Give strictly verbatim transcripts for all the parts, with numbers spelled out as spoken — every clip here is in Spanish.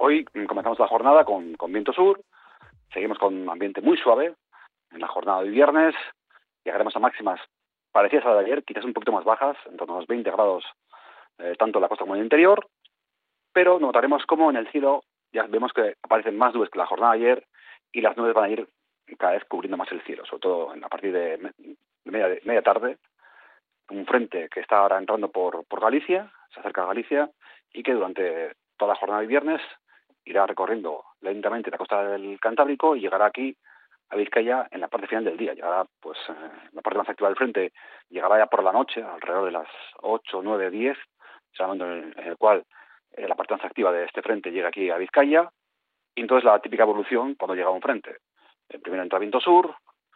hoy comenzamos la jornada con, con viento sur, seguimos con un ambiente muy suave en la jornada de hoy viernes, llegaremos a máximas parecidas a la de ayer, quizás un poquito más bajas, en torno a los veinte grados, eh, tanto en la costa como en el interior, pero notaremos cómo en el cielo ya vemos que aparecen más nubes que la jornada de ayer y las nubes van a ir cada vez cubriendo más el cielo, sobre todo en, a partir de, me, de, media, de media tarde. Un frente que está ahora entrando por, por Galicia, se acerca a Galicia, y que durante toda la jornada de viernes irá recorriendo lentamente la costa del Cantábrico y llegará aquí a Vizcaya en la parte final del día. Llegará, pues, eh, la parte más activa del frente llegará ya por la noche, alrededor de las ocho, nueve, diez, será el momento en el, en el cual eh, la parte más activa de este frente llega aquí a Vizcaya, y entonces la típica evolución cuando llega un frente. El primero entra viento sur,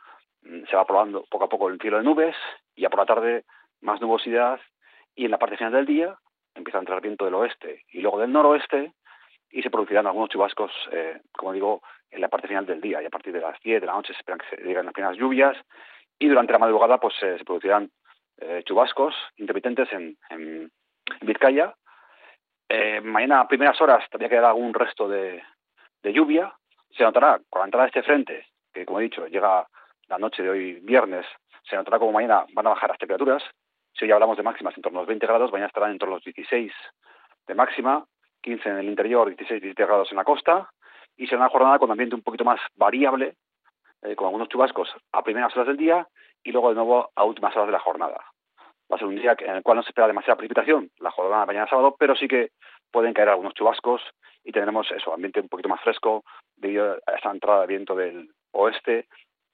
se va probando poco a poco el cielo de nubes, y ya por la tarde más nubosidad, y en la parte final del día empieza a entrar viento del oeste y luego del noroeste, y se producirán algunos chubascos, eh, como digo, en la parte final del día, y a partir de las diez de la noche se esperan que se lleguen las primeras lluvias, y durante la madrugada pues eh, se producirán eh, chubascos intermitentes en, en Vizcaya. Eh, mañana a primeras horas todavía quedará algún resto de, de lluvia. Se notará con la entrada de este frente, que como he dicho, llega la noche de hoy viernes, se notará como mañana van a bajar las temperaturas. Si hoy hablamos de máximas en torno a los veinte grados, mañana estarán en torno a los dieciséis de máxima, quince en el interior, dieciséis, diecisiete grados en la costa, y será una jornada con ambiente un poquito más variable, eh, con algunos chubascos a primeras horas del día y luego de nuevo a últimas horas de la jornada. Va a ser un día en el cual no se espera demasiada precipitación, la jornada de mañana sábado, pero sí que pueden caer algunos chubascos y tendremos eso, ambiente un poquito más fresco debido a esa entrada de viento del oeste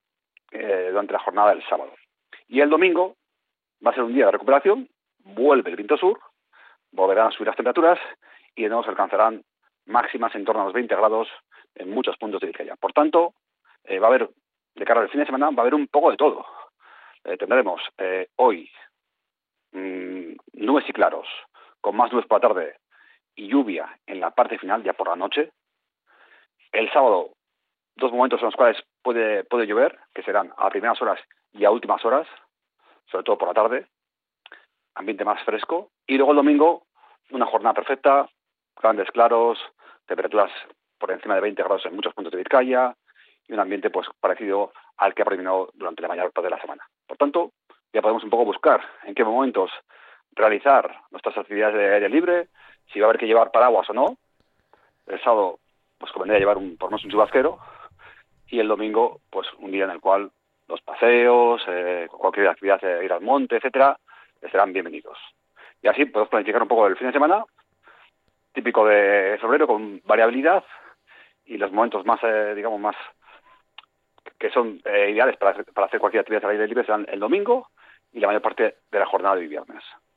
eh, durante la jornada del sábado. Y el domingo va a ser un día de recuperación, vuelve el viento sur, volverán a subir las temperaturas y de nuevo se alcanzarán máximas en torno a los veinte grados en muchos puntos de Vizcaya. Por tanto, eh, va a haber, de cara al fin de semana, va a haber un poco de todo. Eh, tendremos eh, hoy mmm, nubes y claros, con más nubes por la tarde y lluvia en la parte final, ya por la noche. El sábado, dos momentos en los cuales puede, puede llover, que serán a primeras horas y a últimas horas, sobre todo por la tarde, ambiente más fresco, y luego el domingo una jornada perfecta, grandes claros, temperaturas por encima de veinte grados en muchos puntos de Vizcaya, y un ambiente pues parecido al que ha predominado durante la mayor parte de la semana. Por tanto, ya podemos un poco buscar en qué momentos realizar nuestras actividades de aire libre, si va a haber que llevar paraguas o no. El sábado pues convendría llevar un, por lo menos un chubasquero, y el domingo pues un día en el cual los paseos, eh, cualquier actividad de ir al monte, etcétera, serán bienvenidos. Y así podemos planificar un poco el fin de semana, típico de febrero, con variabilidad, y los momentos más, eh, digamos, más que son eh, ideales para hacer, para hacer cualquier actividad al aire libre serán el domingo y la mayor parte de la jornada de hoy viernes.